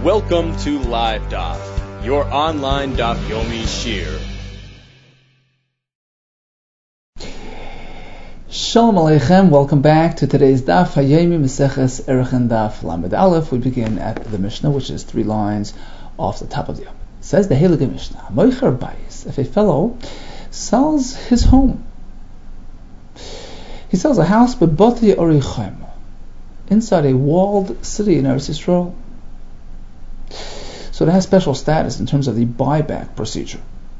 Welcome to Live Daf, your online Daf Yomi Shir. Shalom Aleichem, welcome back to today's Daf Hayomi Meseches Erechin Daf Lamed Aleph. We begin at the Mishnah, which is 3 lines off the top of the Yom. It says the Heilige Mishnah, Moicher Bayis, if a fellow sells his home, he sells a house b'Bati Orichaim, inside a walled city in Eretz Yisrael. So it has special status in terms of the buyback procedure.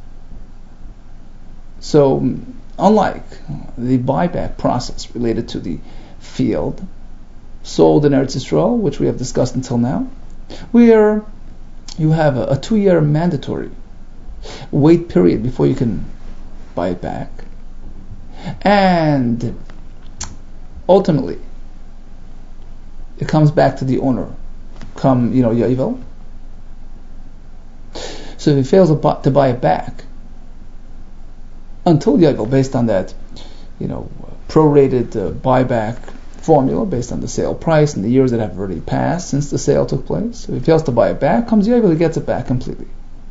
So, unlike the buyback process related to the field sold in Eretz Yisrael, which we have discussed until now, where you have a 2-year mandatory wait period before you can buy it back, and ultimately it comes back to the owner come Yovel. So if he fails to buy it back until Yovel, based on that prorated buyback formula based on the sale price and the years that have already passed since the sale took place, so if he fails to buy it back, comes Yovel, he gets it back completely.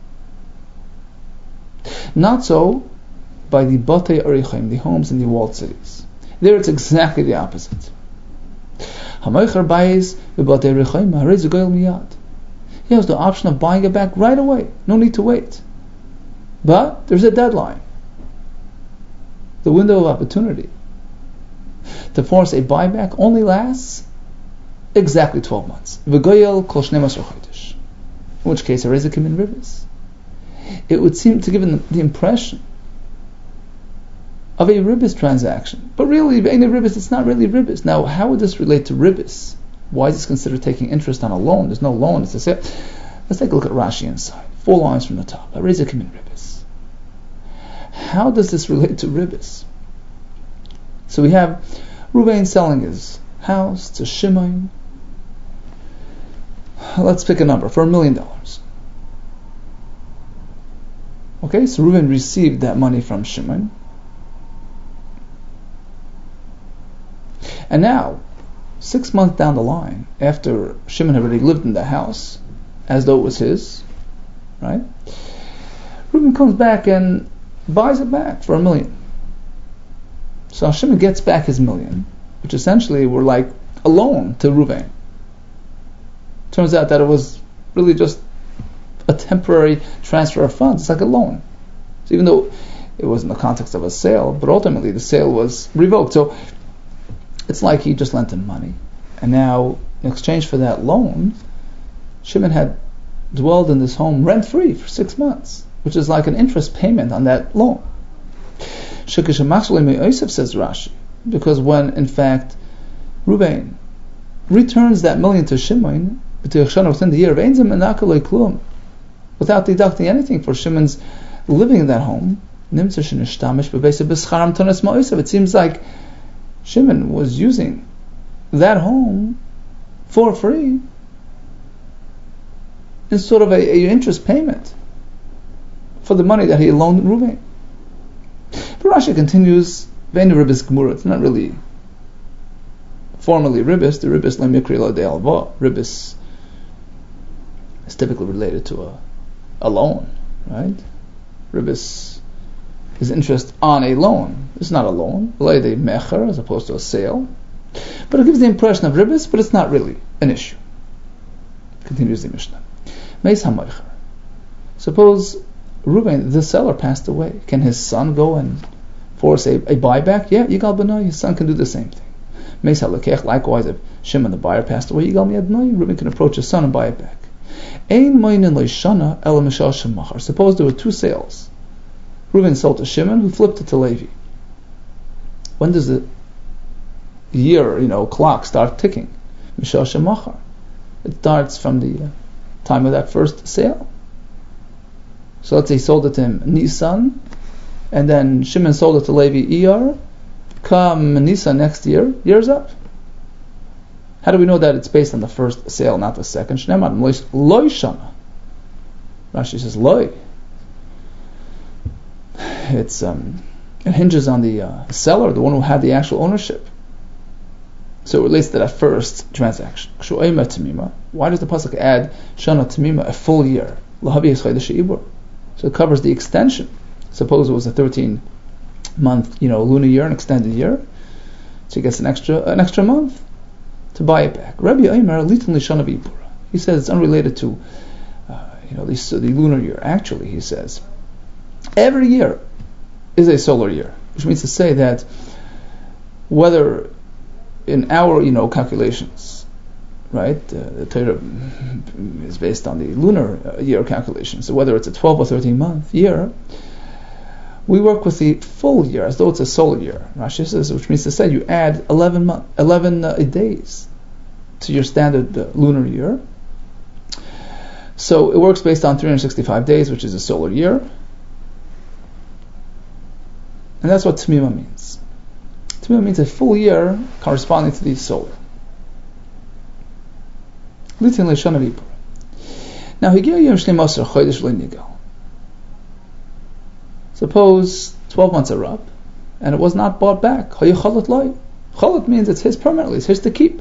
Not so by the Batei Orichaim, the homes in the walled cities. There it's exactly the opposite. HaMoicher Bayis v'Batei Orichaim ha'arei goyel miyad. He has the option of buying it back right away. No need to wait. But there's a deadline. The window of opportunity to force a buyback only lasts exactly 12 months. V'goyel kol shnei masar chodesh. In which case, harezikim in rivers. It would seem to give the impression of a ribis transaction. But really, in a ribis, it's not really ribis. Now, how would this relate to ribis? Why is this considered taking interest on a loan? There's no loan, it's a sale. Let's take a look at Rashi inside. 4 lines from the top. Harezikim in ribis. How does this relate to ribis? So we have Ruvain selling his house to Shimon. Let's pick a number for $1 million. Okay, so Ruvain received that money from Shimon. And now, 6 months down the line, after Shimon had already lived in the house, as though it was his, right? Reuben comes back and buys it back for $1 million. So Shimon gets back his $1 million, which essentially were like a loan to Reuben. Turns out that it was really just a temporary transfer of funds. It's like a loan. So even though it was in the context of a sale, but ultimately the sale was revoked. So it's like he just lent him money. And now, in exchange for that loan, Shimon had dwelled in this home rent-free for 6 months, which is like an interest payment on that loan. Says Rashi, because when, in fact, Ruvain returns that $1 million to Shimon within the year, without deducting anything for Shimon's living in that home, it seems like Shimon was using that home for free in sort of a interest payment for the money that he loaned Reuven. But Rashi continues, it's not really formally ribis. The ribis le mikri lo de alva. Ribis is typically related to a loan, right? Ribis is interest on a loan. It's not a loan, le de mecher, as opposed to a sale. But it gives the impression of ribis, but it's not really an issue. Continues the Mishnah. Meis hamoicher. Suppose Reuben, the seller, passed away. Can his son go and force a buyback? Yeah, Yigal B'nai, his son can do the same thing. Meis halakech, likewise, if Shimon the buyer passed away, Yigal Miyad B'nai, Reuben can approach his son and buy it back. Ein moinin leishana ela mishal shemachar. Suppose there were 2 sales. Reuben sold to Shimon, who flipped it to Levi. When does the year, clock start ticking? Mishal shemachar. It starts from the time of that first sale. So let's say he sold it to him Nisan, and then Shimon sold it to Levi Iyar. Come Nisan next year, year's up. How do we know that it's based on the first sale, not the second? Shneimad loy shana. Rashi says loy. It hinges on the seller, the one who had the actual ownership. So it relates to that first transaction. Why does the pasuk add shana tamima, a full year? So it covers the extension. Suppose it was a 13-month, lunar year, an extended year. So he gets an extra month to buy it back. Rabbi Omer litin lishana v'ipura. He says it's unrelated to, the lunar year. Actually, he says every year is a solar year, which means to say that whether in our calculations, right, the Torah is based on the lunar year calculations. So whether it's a 12 or 13-month year, we work with the full year as though it's a solar year. Rashi says, which means to say you add 11 days to your standard lunar year. So it works based on 365 days, which is a solar year. And that's what Tamima means. Tamima means a full year corresponding to the solar. Now, suppose 12 months are up and it was not bought back. Chalat means it's his permanently, it's his to keep.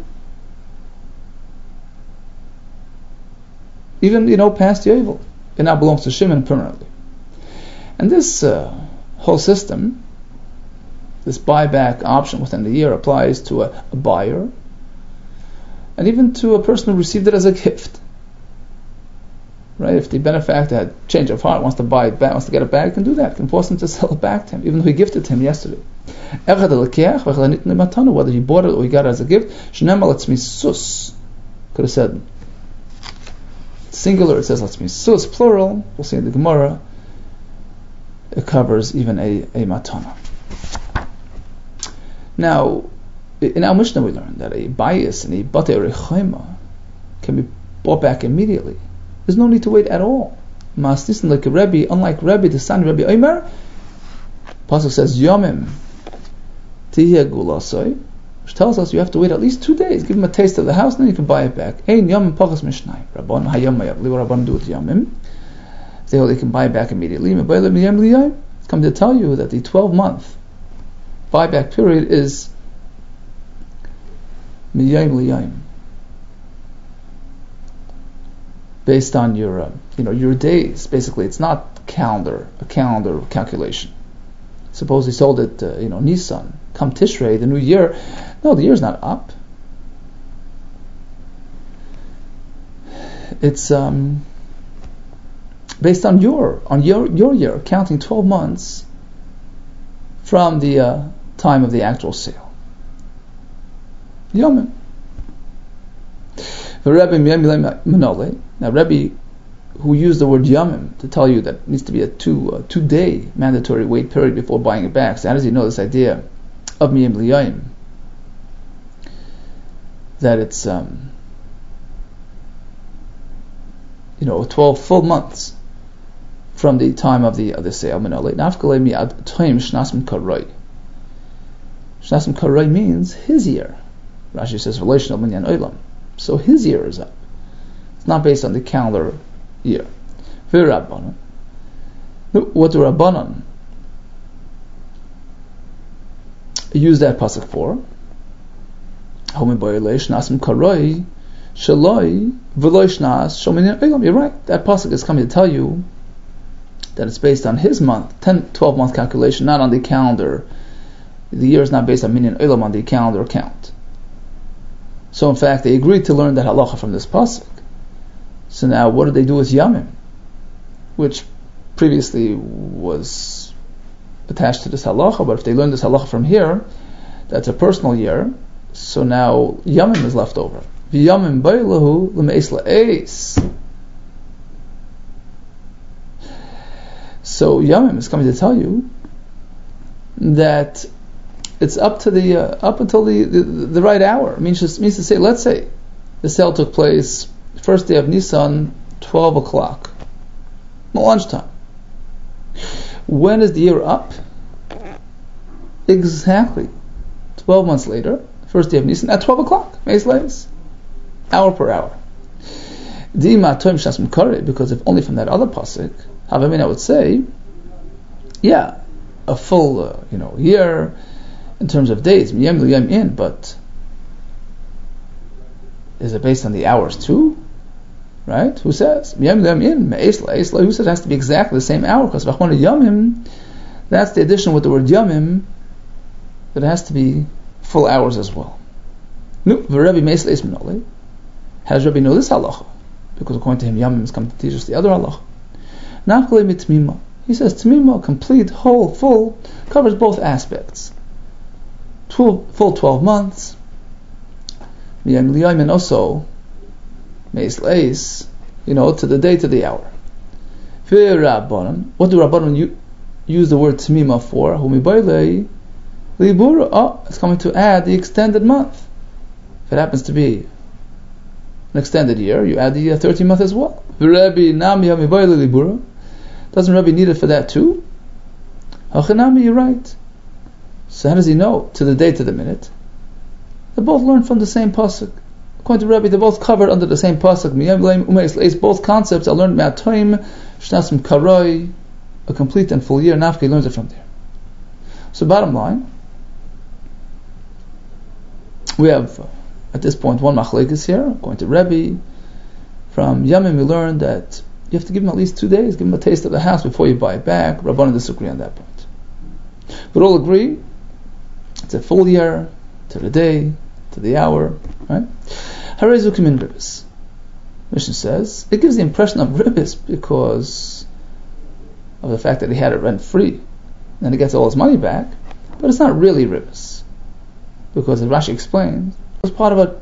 Even, past Yovel, it now belongs to Shimon permanently. And this whole system, this buyback option within the year, applies to a buyer and even to a person who received it as a gift. Right? If the benefactor had change of heart, wants to buy it back, wants to get it back, can do that, can force him to sell it back to him, even though he gifted to him yesterday. Whether he bought it or he got it as a gift, could have said singular, it says sus, plural, we'll see in the Gemara, it covers even a matana. Now, in our Mishnah we learned that a bias and a batei rechaima can be bought back immediately. There's no need to wait at all. Masnisin like a Rebbe, unlike Rebbe, the son of Rebbe Omer, Pasuk says Yomim Tihya Gulasoi, which tells us you have to wait at least 2 days. Give him a taste of the house, and then you can buy it back. Ein Yomim Pachas Mishnai. Rabban Hayom Mayavli. What Rabban do with Yomim? They can buy it back immediately. It's come to tell you that the 12-month buyback period is Miyayim Liyayim, based on your days. Basically, it's not a calendar calculation. Suppose he sold it, Nisan, come Tishrei, the new year. No, the year's not up. It's based on your year, counting 12 months from the time of the actual sale. Yomim. Now, Rebbe, who used the word yomim to tell you that it needs to be a two-day mandatory wait period before buying it back. So how does he know this idea of miyam liyayim? That it's 12 full months from the time of the sale. Shnasm karai means his year. Rashi says relational minyan olam. So his year is up. It's not based on the calendar year. What do Rabbanan use that pasuk for? You're right. That pasuk is coming to tell you that it's based on his month, 12 month calculation, not on the calendar. The year is not based on minyan olam, on the calendar count. So in fact, they agreed to learn that halacha from this pasuk. So now, what do they do with Yamim, which previously was attached to this halacha? But if they learn this halacha from here, that's a personal year. So now Yamim is left over. V'Yamim bailahu l'meis la'eis. So Yamim is coming to tell you that it's up until the right hour. It means to say, let's say the sale took place first day of Nisan, 12 o'clock, lunchtime. When is the year up? Exactly 12 months later, first day of Nisan, at 12 o'clock, hour per hour. Because if only from that other pasuk, I would say, yeah, a full year in terms of days, but is it based on the hours too? Right? Who says? Who says it has to be exactly the same hour? Because Vachmana Yamim, that's the addition with the word Yamim, that it has to be full hours as well. No, Rabbi Meis Leis Minole. How does Rabbi know this halacha? Because according to him, Yamim is coming to teach us the other halacha. Nafkele mitmima. He says Tmima, complete, whole, full, covers both aspects. Full 12 months. And also Meis Leis, to the day, to the hour. What do Rabbanon use the word Tmima for? It's coming to add the extended month. If it happens to be an extended year, you add the 13th month as well. Doesn't Rabbi need it for that too? You're right. So how does he know? To the day, to the minute. They both learn from the same pasuk. According to Rabbi, they're both covered under the same pasuk. Both concepts are learned Me'atoim, Shnasim Karoi, a complete and full year. Nafki learns it from there. So bottom line, we have at this point one machlekes here. According to Rabbi, from Yamim we learned that you have to give him at least 2 days, give him a taste of the house before you buy it back. Rabbanan disagree on that point. But all agree, it's a full year, to the day, to the hour, right? Harezukim in ribbis. Mishnah says, it gives the impression of ribbis because of the fact that he had it rent-free. Then he gets all his money back, but it's not really ribbis. Because as Rashi explains, it was part of a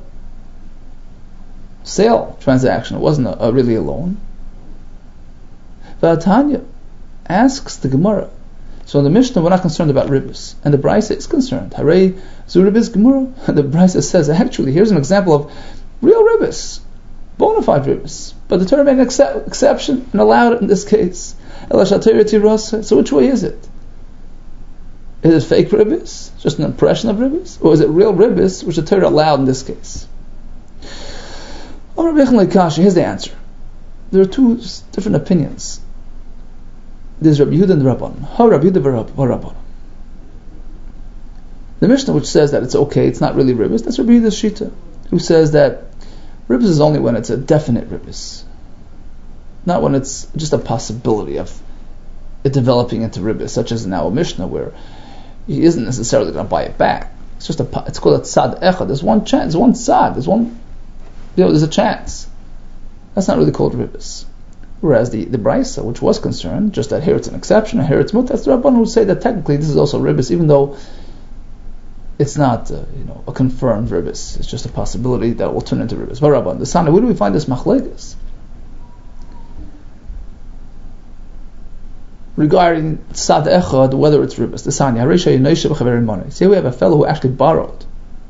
sale transaction, it wasn't really a loan. Tanya asks the Gemara. So in the Mishnah, we're not concerned about ribbis, and the Brisa is concerned. Harei zu ribbis Gemara. And the Brisa says, actually, here's an example of real ribbis, bona fide ribbis. But the Torah made an exception and allowed it in this case. So which way is it? Is it fake ribbis, just an impression of ribbis, or is it real ribbis, which the Torah allowed in this case? Here's the answer. There are two different opinions. There's Rabbi Yehuda and the Rabbanon. Rabbi Yehuda Rabbanon. The Mishnah, which says that it's okay, it's not really ribbis, that's Rabbi Yehuda's Shita, who says that ribbis is only when it's a definite ribbis, not when it's just a possibility of it developing into ribbis, such as in our Mishnah, where he isn't necessarily going to buy it back. It's just it's called a tzad echad. There's one chance, there's one tzad, there's a chance. That's not really called ribbis. Whereas the Brisa, which was concerned, just that here it's an exception, and here it's mut, that's the Rabbanon who say that technically this is also ribbis, even though it's not a confirmed ribbis. It's just a possibility that will turn into ribbis. But Rabbanon, the Sana, where do we find this machlekes? Regarding tzad echad, whether it's ribbis, the Sanya, Harisha Yinoisha b'chaverim money. Say we have a fellow who actually borrowed.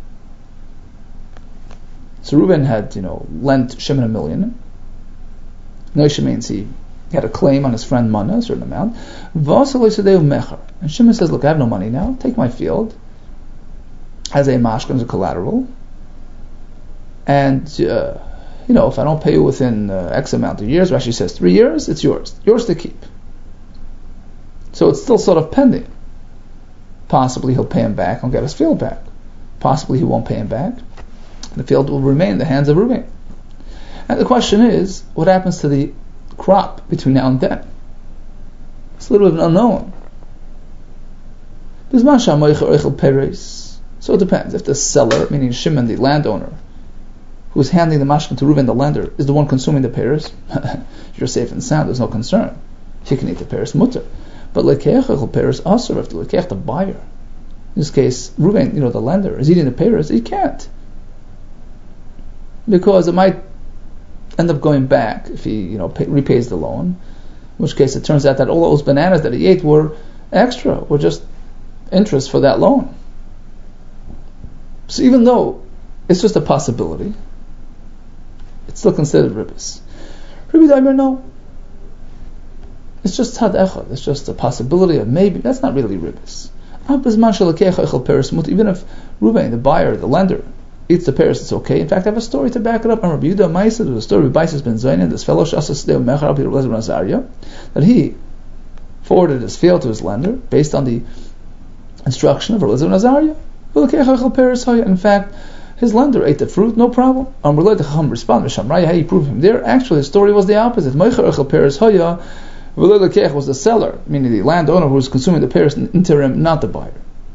So Reuben had, lent Shimon $1 million. Noisha means he had a claim on his friend Mana, a certain amount. And Shimon says, look, I have no money now, take my field as a mashkan, as a collateral. And, if I don't pay you within X amount of years, Rashi says 3 years, it's yours to keep. So it's still sort of pending. Possibly he'll pay him back and get his field back. Possibly he won't pay him back. The field will remain in the hands of Reuben. And the question is, what happens to the crop between now and then? It's a little bit of an unknown. So it depends. If the seller, meaning Shimon, the landowner, who's handing the mashkan to Reuben, the lender, is the one consuming the pears, you're safe and sound, there's no concern. He can eat the pears, mutter. But lekeach echel pears asur, if the lekeach, the buyer, in this case, Reuben, the lender, is eating the pears, he can't. Because it might end up going back if he, repays the loan. In which case, it turns out that all those bananas that he ate were extra, were just interest for that loan. So even though it's just a possibility, it's still considered ribbis. Rabbi Daimer, no. It's just tzad echad. It's just a possibility of maybe. That's not really ribbis. Even if Reuben, the buyer, the lender, eats the pears, it's okay. In fact, I have a story to back it up. On Rabbi Yehuda Maisa, there was a story of Baisis ben Zainin, this fellow that he forwarded his field to his lender based on the instruction of Elazar ben Azariah. In fact, his lender ate the fruit, no problem. How you prove him there? Actually, his story was the opposite. Was the seller, meaning the landowner who was consuming the pears in interim, not the buyer.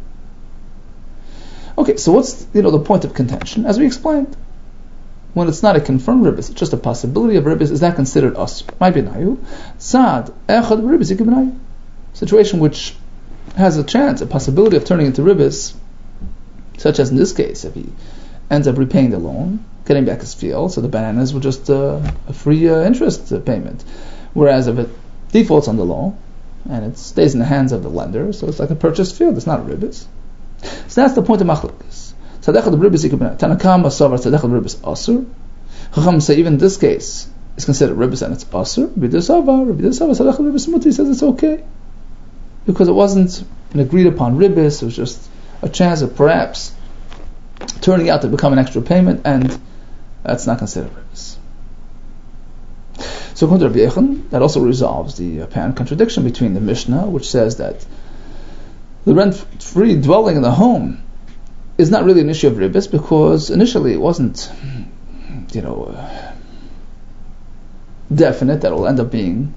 Okay, so what's the point of contention? As we explained, when it's not a confirmed ribis, it's just a possibility of ribis, is that considered asr? Might be nayu. Sad echad ribis nayu. Situation which has a chance, a possibility of turning into ribis, such as in this case, if he ends up repaying the loan, getting back his field, so the bananas were just a free interest payment. Whereas if it defaults on the loan and it stays in the hands of the lender, so it's like a purchased field, it's not a ribis. So that's the point of machlokes. Tzadechad ribis Tanakama savar tzadechad ribis asur. Chacham say even in this case it's considered ribis and it's asur. Rabbi savar tzadechad ribis muti says it's okay because it wasn't an agreed upon ribis. It was just a chance of perhaps turning out to become an extra payment, and that's not considered ribis. So according to Rabbi Yechon, that also resolves the apparent contradiction between the Mishnah, which says that the rent-free dwelling in the home is not really an issue of ribis because initially it wasn't, definite that it will end up being,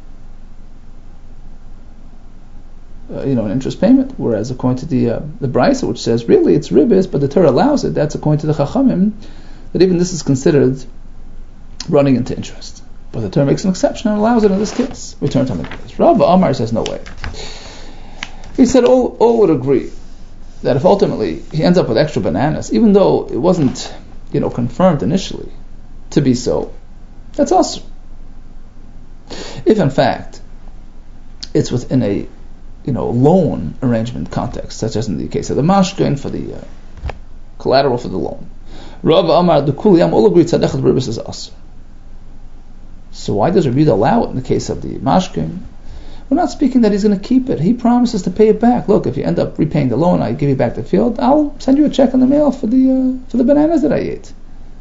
an interest payment. Whereas according to the Brisa, which says really it's ribis, but the Torah allows it, that's according to the Chachamim, that even this is considered running into interest. But the Torah makes an exception and allows it in this case. We turn to the case. Rav Amar says no way. He said all would agree that if ultimately he ends up with extra bananas, even though it wasn't, confirmed initially to be so, that's awesome. If in fact it's within a, loan arrangement context, such as in the case of the mashkin for the collateral for the loan, Rav Amar the Kuliyam all agree tzadechad ribis is asur. So why does Rabbi Yehuda allow it in the case of the mashkin? We're not speaking that he's going to keep it. He promises to pay it back. Look, if you end up repaying the loan, I give you back the field, I'll send you a check in the mail for the bananas that I ate.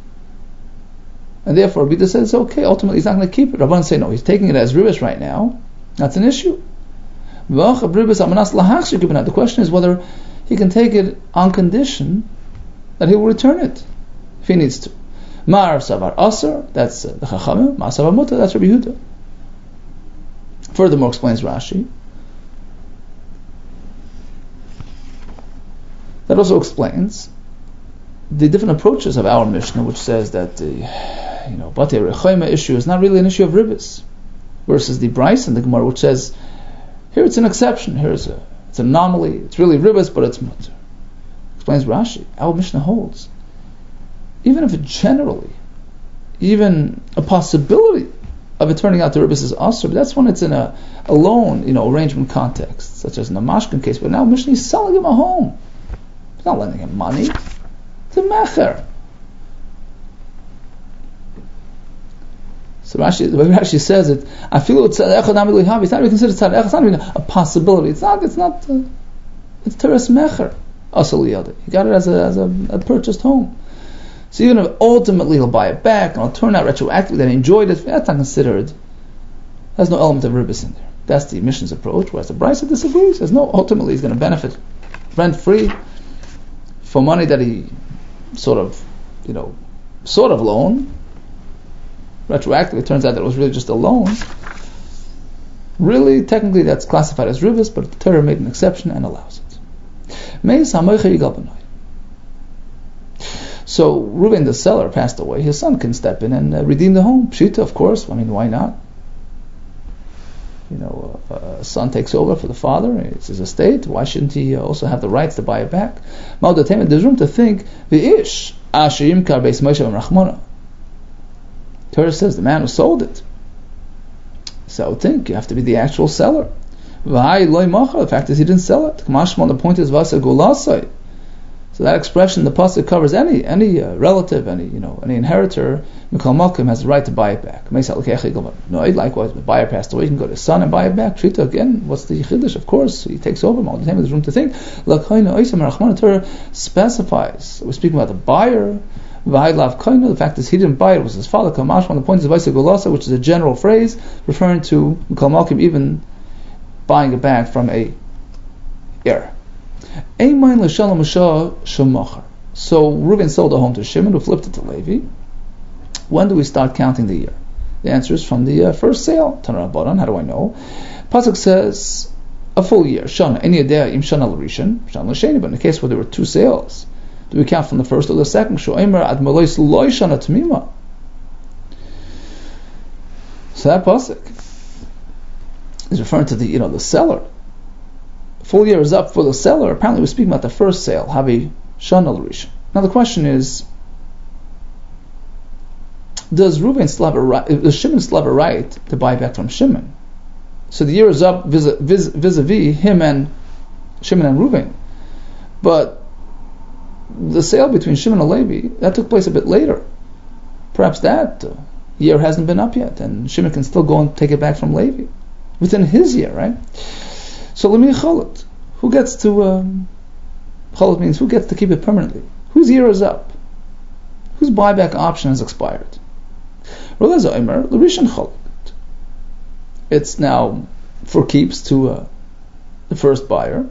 And therefore, Rabbi Yehuda says it's okay. Ultimately, he's not going to keep it. Rabban say no, he's taking it as ribis right now. That's an issue. The question is whether he can take it on condition that he will return it if he needs to. Mar savar asar, that's the Chachamim. Mar savar mutar, that's Rabbi Yehuda. Furthermore, explains Rashi, that also explains the different approaches of our Mishnah, which says that the Batei Rechaima issue is not really an issue of ribis, versus the Brisa and the Gemara, which says here it's an exception, it's an anomaly, it's really ribis, but it's mutar. Explains Rashi, our Mishnah holds, even if it generally, even a possibility of it turning out the ribis is asur, but that's when it's in a loan, arrangement context, such as in the mashkin case. But now Mishnah is selling him a home. He's not lending him money. It's a mecher. So Rashi, the way Rashi says it, I feel it's not really considered tzadechad. It's not even a possibility. It's teres mecher. Asal. He got it as a purchased home. So even if ultimately he'll buy it back and it'll turn out retroactively that he enjoyed it, that's not considered. There's no element of ribis in there. That's the Mishnah's approach, whereas the Brisa disagrees. There's no, ultimately he's going to benefit rent-free for money that he sort of loan. Retroactively, it turns out that it was really just a loan. Really, technically that's classified as ribis, but the Torah made an exception and allows it. So Reuven the seller passed away. His son can step in and redeem the home. Pshita, of course. I mean, why not? A son takes over for the father. It's his estate. Why shouldn't he also have the rights to buy it back? There's room to think. V'ish ashim kar beis Moshe v'Rachmana. Torah says the man who sold it. So I would think you have to be the actual seller. The fact is he didn't sell it. The point is vasa gulasai. So that expression, the pasuk covers any relative, any inheritor. Mikol Malkim has the right to buy it back. No, likewise, the buyer passed away, you can go to his son and buy it back. Shita again, what's the chiddush? Of course, he takes over. All the time there's room to think. The Torah specifies. We're speaking about the buyer. The fact is he didn't buy it; it was his father. The point is Vaisa, which is a general phrase referring to Mikol Malkim even buying it back from a heir. So So Reuven sold a home to Shimon, who flipped it to Levi. When do we start counting the year? The answer is from the first sale. Tanur Rabbanan, how do I know? Pasuk says a full year. Shana, any idea im shana l'rishon, shana l'sheni. But in the case where there were two sales, do we count from the first or the second? Sho'emer ad malois loy shana tamima. So that pasuk is referring to the seller. Full year is up for the seller. Apparently, we're speaking about the first sale. Havi shana l'rishon. Now the question is, does Reuven still have a right? Does Shimon still have a right to buy back from Shimon? So the year is up vis-a-vis him and Shimon and Reuven, but the sale between Shimon and Levi that took place a bit later. Perhaps that year hasn't been up yet, and Shimon can still go and take it back from Levi within his year, right? So let me cholot. Who gets to cholot means who gets to keep it permanently? Whose year is up? Whose buyback option has expired? It's now for keeps to the first buyer.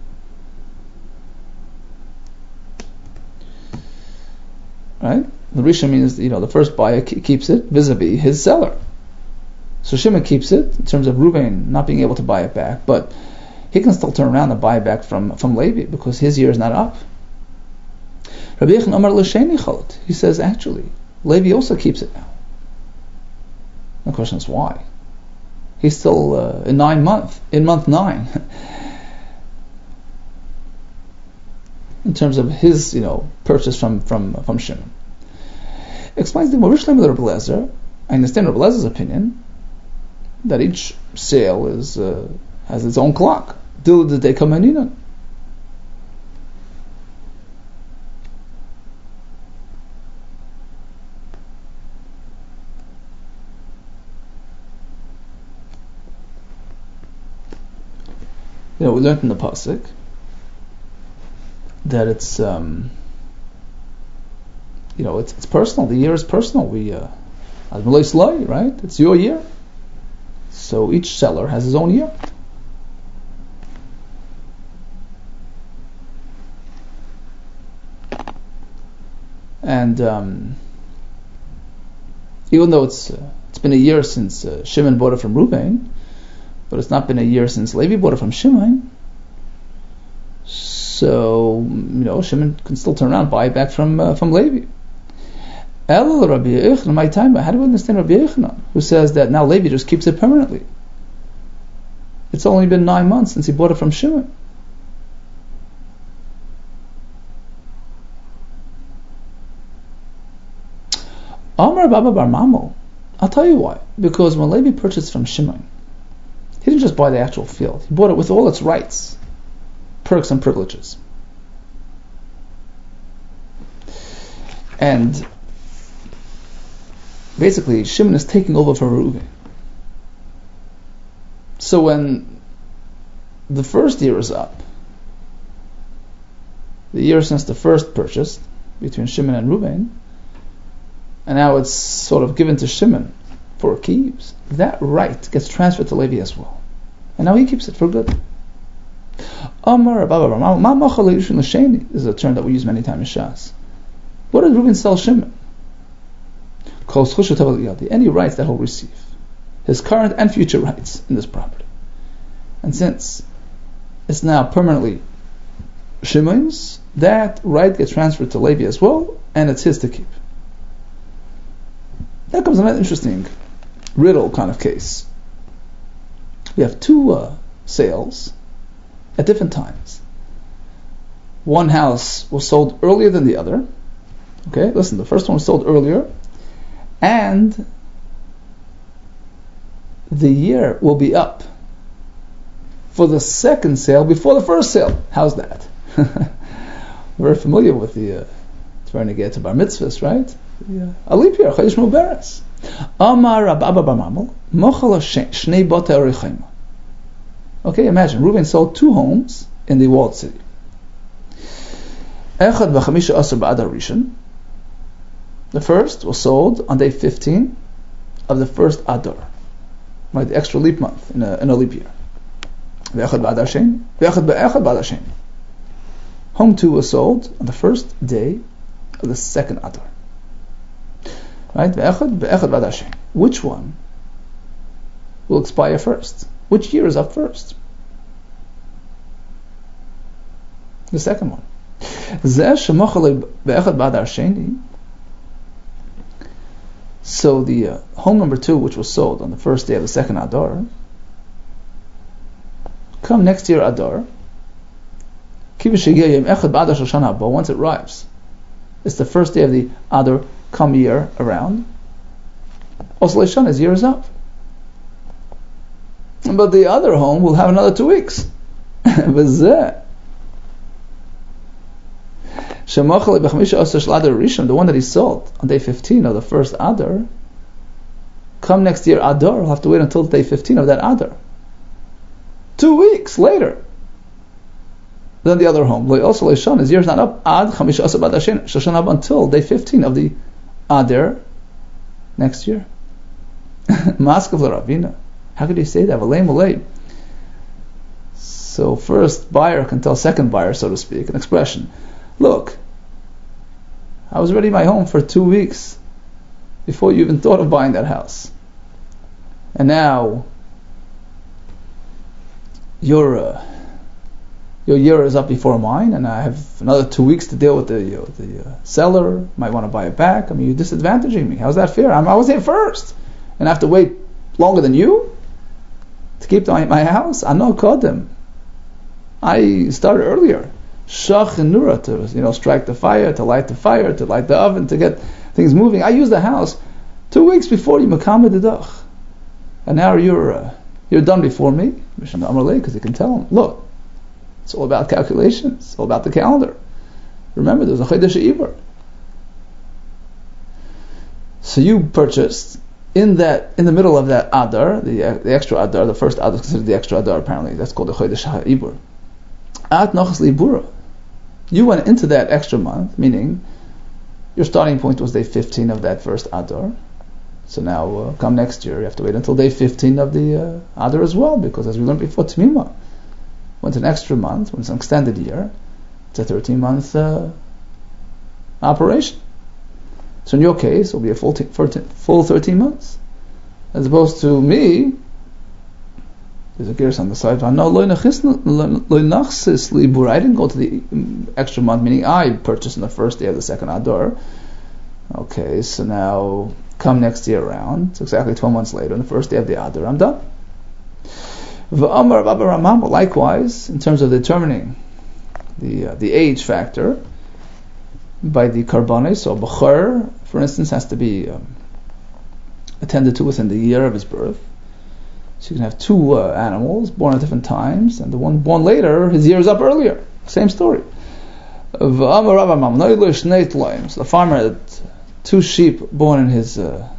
Right? The Rishon means the first buyer keeps it vis-a-vis his seller. So Shimon keeps it in terms of Reuven not being able to buy it back, but he can still turn around and buy it back from Levi because his year is not up. Rabbi Yechon Amar l'sheni cholot. He says actually Levi also keeps it now. The question is why? He's still in month 9, in terms of his purchase from Shimon. Explains the Morish Lemon Rabbi Lezer. I understand Rabbi Lezer's opinion that each sale has its own clock. Dil the day kamaninan. We learned in the pasuk that it's it's personal. The year is personal. Right? It's your year. So each seller has his own year. And even though it's been a year since Shimon bought it from Reuven, but it's not been a year since Levi bought it from Shimon. So Shimon can still turn around and buy it back from Levi. How do we understand Rabbi Yochanan, who says that now Levi just keeps it permanently? It's only been 9 months since he bought it from Shimon. Amar Baba Bar Mamo. I'll tell you why. Because when Levi purchased from Shimon, he didn't just buy the actual field. He bought it with all its rights, perks and privileges. And basically, Shimon is taking over for Reuven. So when the first year is up, the year since the first purchase between Shimon and Reuven, and now it's sort of given to Shimon for keeps, that right gets transferred to Levi as well. And now he keeps it for good. Amar Baba Ma Machal Yishun L'Sheni is a term that we use many times in Shas. What did Reuven sell Shimon? Any rights that he'll receive, his current and future rights in this property. And since it's now permanently Shimon's, that right gets transferred to Levi as well, and it's his to keep. That comes another interesting riddle kind of case. We have two sales at different times. One house was sold earlier than the other. Okay, listen, the first one was sold earlier, and the year will be up for the second sale before the first sale. How's that? We're familiar with the trying to get to bar mitzvahs, right? A leap year, Chodesh Mubarak. Amar Rabba Bar Mamel, Mochel Shnei Botei Orichayma. Okay, imagine Reuven sold 2 homes in the walled city. Echad v'chamisha asar ba'adar rishon. The first was sold on day 15 of the first Adar, right? The extra leap month in a leap year. V'echad ba'adar sheni, v'echad ba'adar sheni. Home 2 was sold on the first day of the second Adar. Right? Which one will expire first? Which year is up first? The second one. So the home number 2, which was sold on the first day of the second Adar, come next year Adar, once it arrives, it's the first day of the Adar come year around, his year is up. But the other home will have another 2 weeks. The one that he sold on day 15 of the first Adar, come next year Adar, will have to wait until day 15 of that Adar. 2 weeks later than the other home. His year is not up until day 15 of the Adar next year. How could you say that? So first buyer can tell second buyer, so to speak, an expression. Look, I was ready in my home for 2 weeks before you even thought of buying that house. And now your year is up before mine, and I have another 2 weeks to deal with the seller. Might want to buy it back. I mean, you're disadvantaging me. How's that fair? I was here first, and I have to wait longer than you to keep my house. I know Kodim. I started earlier. Shach and Nura, to strike the fire, to light the oven, to get things moving. I used the house 2 weeks before you Makama Didach. And now you're done before me. Because you can tell them, look, it's all about calculations, it's all about the calendar. Remember, there's a Chodesh Iyar. So you purchased in the middle of that Adar, the extra Adar, the first Adar is considered the extra Adar apparently, that's called the Chodesh Iyar. At Nochas Libura. You went into that extra month, meaning your starting point was day 15 of that first Adar. So now, come next year, you have to wait until day 15 of the Adar as well, because as we learned before, Tmima, when it's an extra month, when it's an extended year, it's a 13-month operation. So in your case, it will be a full 13 months. As opposed to me, there's a gears on the side. I didn't go to the extra month, meaning I purchased on the first day of the second Adar. Okay, so now come next year around, it's exactly 12 months later, on the first day of the Adar, I'm done. Likewise, in terms of determining the age factor by the karbanis, so Bechor, for instance, has to be attended to within the year of his birth. So you can have 2 animals born at different times, and the one born later, his year is up earlier. Same story. So the farmer had 2 sheep born in his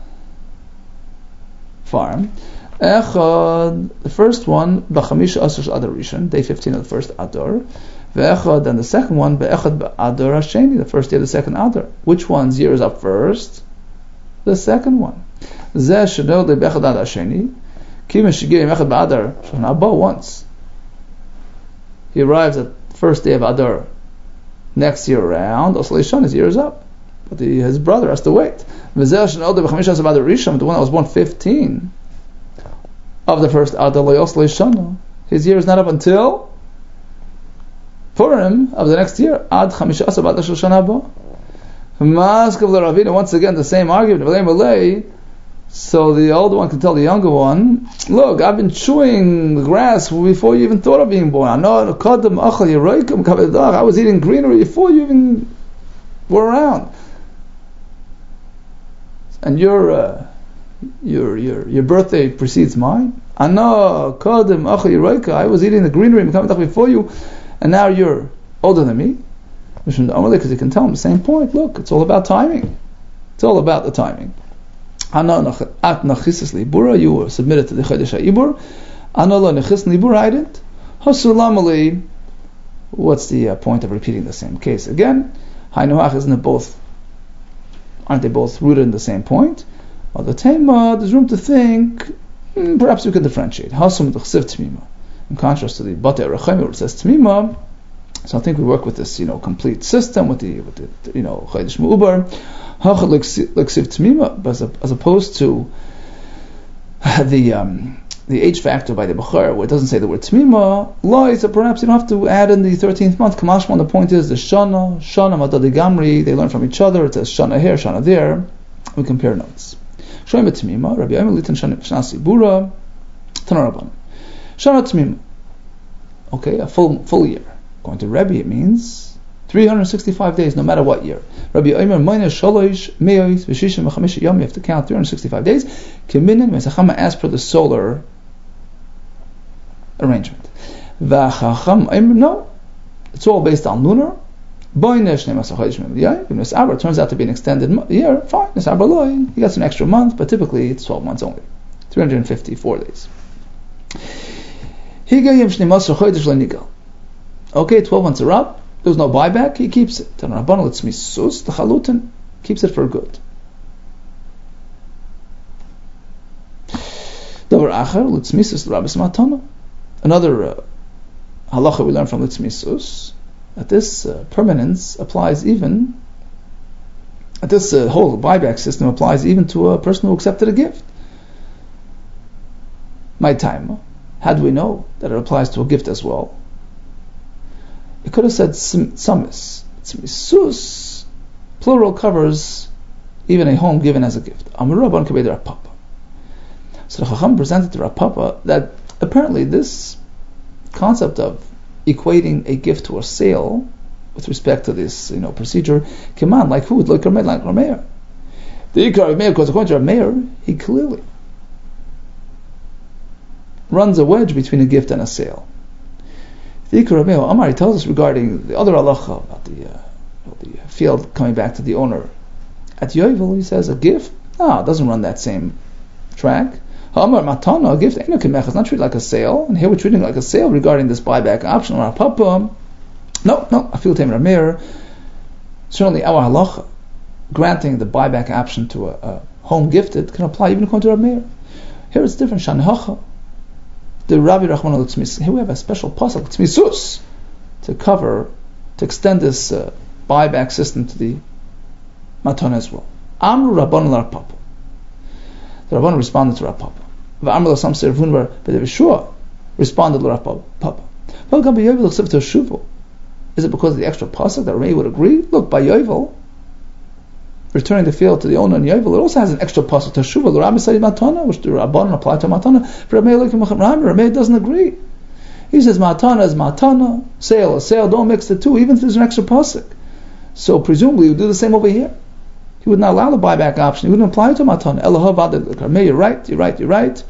farm. The first one, B'chamisha Asr Adar Rishon, day 15 of the first Adar. And the second one, Be'echad Adar Hasheni, the first day of the second Adar. Which one's year is up first? The second one. Zeh Shadol Be'echad Adar Hasheni. Once he arrives at the first day of Adar next year around, his year is up, but his brother has to wait. The one that was born 15 of the first Adar, his year is not up until Purim of the next year. Once again, the same argument. So the older one can tell the younger one, look, I've been chewing the grass before you even thought of being born. I was eating greenery before you even were around. And your birthday precedes mine. I was eating the greenery before you, and now you're older than me. Because you can tell them the same point. Look, it's all about timing. It's all about the timing. You were submitted to the Chodesh Iyar. I didn't. What's the point of repeating the same case again? Aren't they both rooted in the same point? Well, the Tema, there's room to think, perhaps we can differentiate. In contrast to the Batei Rechayim, where it says Tmima, So I think we work with this, complete system with the Chodesh Me'ubar, Hachad L'Ksiv Tmima, as opposed to the age factor by the Bechor, where it doesn't say the word Tmima, so perhaps you don't have to add in the 13th month. Kamashman, the point is the Shana Madadi Gamri, they learn from each other. It says Shana here, Shana there. We compare notes. Shoyim Tmima, Rabbi Yomer Litan Shana Sibura, Tanarabban. Shana Tmima. Okay, a full year. According to Rabbi, it means 365 days, no matter what year. Rabbi Yomer Moina Shalosh Meois V'Shishim V'Chamish Yom. You have to count 365 days. Kiminin Mesachama, as per the solar arrangement. V'Chacham no, it's all based on lunar. Boinesh Nemas Chodesh Me'ubar. If Nesabra turns out to be an extended year, fine. Nesabra loy, he gets an extra month, but typically it's 12 months only, 354 days. Okay, 12 months are up. There's no buyback. He keeps it. The Chalutin keeps it for good. Another halacha we learn from Litzmisus, that this permanence applies even, that this whole buyback system applies even to a person who accepted a gift. My time, how do we know that it applies to a gift as well? It could have said samis. Tzmisus, plural, covers even a home given as a gift. Amar Rabban Kabei Rav Papa. So the Chacham presented to Rav Papa that apparently this concept of equating a gift to a sale with respect to this procedure, come on, like who? Like Rameir. The Ikar Rameir, because according to Rameir, he clearly runs a wedge between a gift and a sale. The Ikar Rameir Amar, he tells us regarding the other halacha about the field coming back to the owner. At Yovel, he says a gift, it doesn't run that same track. Amar Matana, a gift ain't it's not treated like a sale, and here we're treating it like a sale regarding this buyback option. No, I feel Tamer Rameir. Certainly our halacha granting the buyback option to a home gifted can apply even according to Rameir. Here it's different. Shanhacha, the Rabbi Rachman al-Tzmis. Here we have a special pasuk Tzmisus to extend this buyback system to the Matana as well. Amru Rabban Rav Papa. The Rabban responded to Rav Papa. V'amru l'sam servun but Yeshua responded to Rav Papa. Is it because of the extra pasuk that Rameir would agree? Look, by Yovel, returning the field to the owner in Yovel, it also has an extra pasuk to Shuva, l'Rabbi Sadi Matana, which the Rabban apply to Matana. But Rameir doesn't agree. He says Matana is Matana, sale is sale, don't mix the two, even if there's an extra pasuk. So presumably he would do the same over here. He would not allow the buyback option. He wouldn't apply it to Matana. Rameir, you're right.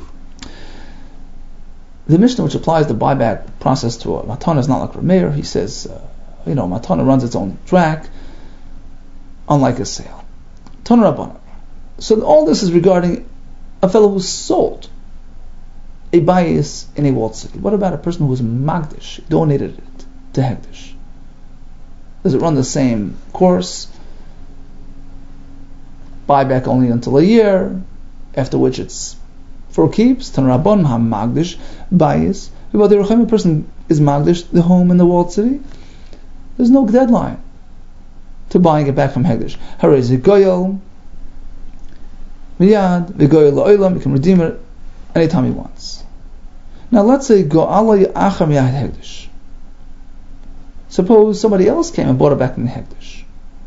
The Mishnah, which applies the buyback process to a Matana, is not like Rameir. He says, Matana runs its own track, unlike a sale. Tana Rabbana. So all this is regarding a fellow who sold a bayis in a walled city. What about a person who was Magdish, donated it to Hekdesh? Does it run the same course? Buyback only until a year, after which it's for keeps. Tan Rabban ha Magdish bayis. About the Ruchayim, a person is Magdish, the home in the walled city. There's no deadline to buying it back from Hekdesh. Hare Zigoyel Miyad Vigoyel La'olam, you can redeem it anytime he wants. Now let's say Go'ala Ya'achar Miyad Hekdesh. Suppose somebody else came and bought it back from the Hekdesh.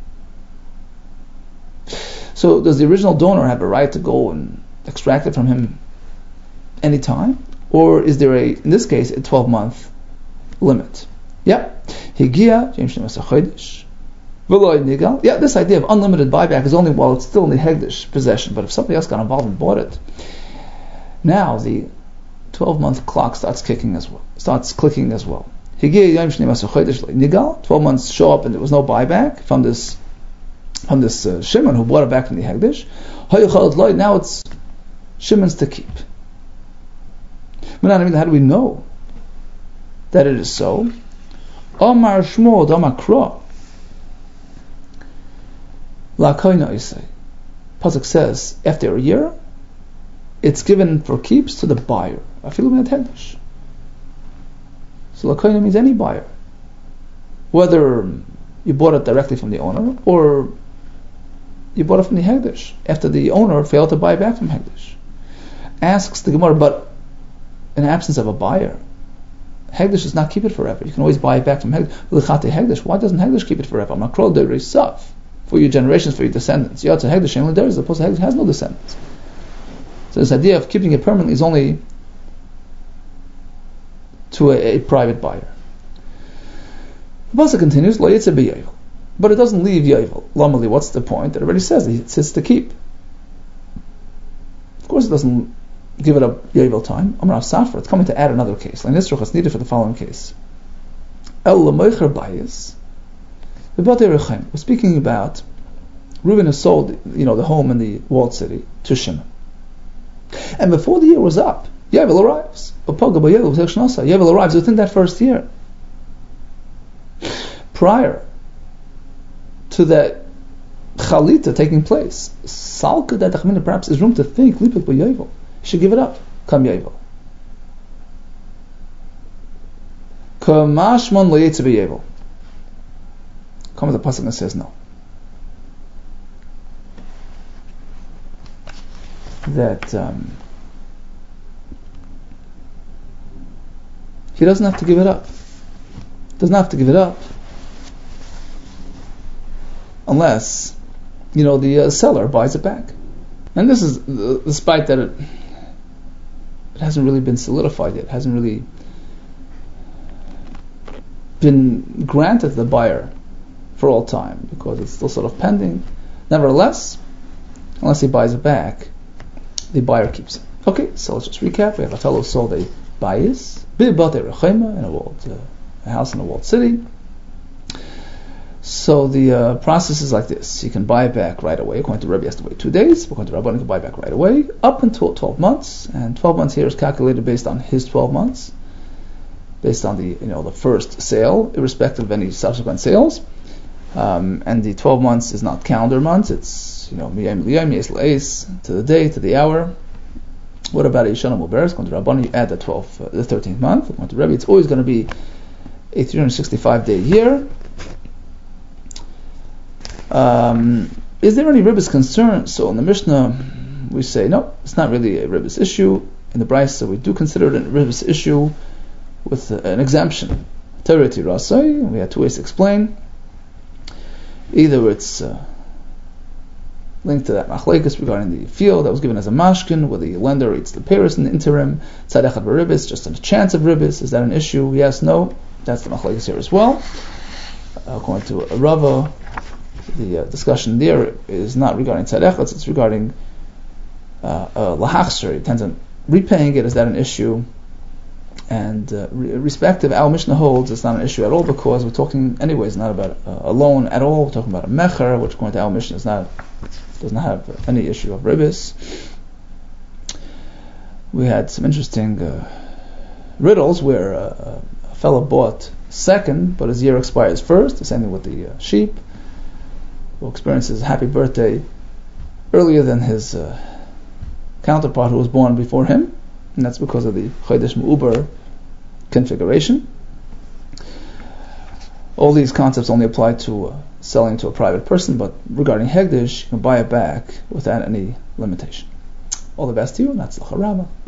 So does the original donor have a right to go and extract it from him anytime? Or is there in this case, a 12-month limit? Yeah. Higia, yeah, this idea of unlimited buyback is only while it's still in the Hekdesh possession, but if somebody else got involved and bought it, now the 12-month clock starts clicking as well. 12 months show up and there was no buyback from this Shimon who bought it back from the Hekdesh. Now it's Shimon's to keep. How do we know that it is so? Omar Shmuel, Omar Kro. La'koina Isai. Pasuk says, after a year, it's given for keeps to the buyer. Afilu min Hekdesh. So La'koina means any buyer. whether you bought it directly from the owner or you bought it from the Hegdish after the owner failed to buy it back from Hegdish. Asks the Gemara, but in absence of a buyer, Hegdish does not keep it forever. You can always buy it back from Hegdish. Why doesn't Hegdish keep it forever? Makrol de Risaf, for your generations, for your descendants. Yotza Hegdish and there is opposed to Hegdish has no descendants. So this idea of keeping it permanently is only to a private buyer. The pasuk continues, Lo Yitzeh b'Yovel, but it doesn't leave Yovel. Lamali, what's the point? It already says it sits to keep. Of course, it doesn't give it up Yovel time. Amar Safra, it's coming to add another case. Like this is needed for the following case. El Lamoicher Bayis, we're speaking about Reuben has sold, the home in the walled city to Shimon, and before the year was up, Yovel arrives. Yovel arrives within that first year. Prior to that Chalita taking place, Salka that perhaps is room to think, Lipik b'Yovel, you should give it up. Come Yovel. Kamashmon lo Yitzeh b'Yovel. Comes the pasuk and says no. That he doesn't have to give it up. Doesn't have to give it up unless the seller buys it back. And this is despite that it hasn't really been solidified yet, hasn't really been granted to the buyer for all time, because it's still sort of pending. Nevertheless, unless he buys it back, the buyer keeps it. Okay, so let's just recap. We have a fellow who sold a bayis, in a house in a walled city. So the process is like this. You can buy it back right away. According to Rebbe, you have to wait 2 days. According to Rabban, you can buy it back right away, up until 12 months. And 12 months here is calculated based on his 12 months, based on the first sale, irrespective of any subsequent sales. And the 12 months is not calendar months. It's miyayim liyayim, yes la'es, to the day, to the hour. What about Yishana Muberes? According to Rabban, you add the 13th month. According to Rebbe, it's always going to be a 365-day year. Is there any ribbis concern? So in the Mishnah we say no, it's not really a ribbis issue. In the Brisa we do consider it a ribbis issue with an exemption. Tereti Rasai, we had two ways to explain. Either it's linked to that machlekes regarding the field that was given as a mashkin, where the lender eats the paris in the interim, tzadechat b'ribbis, just a chance of ribbis. Is that an issue? Yes, no. That's the machlekes here as well. According to Rava, the discussion there is not regarding tzadechat, it's regarding lahachzer. It tends on repaying it. Is that an issue? And respective, our Mishnah holds it's not an issue at all, because we're talking anyways not about a loan at all. We're talking about a mecher, which according to our Mishnah does not have any issue of ribbis. We had some interesting riddles where a fellow bought second, but his year expires first. The same thing with the sheep, who experiences happy birthday earlier than his counterpart who was born before him, and that's because of the Chodesh Me'uber configuration. All these concepts only apply to selling to a private person, but regarding Hegdish, you can buy it back without any limitation. All the best to you, and that's the Harama.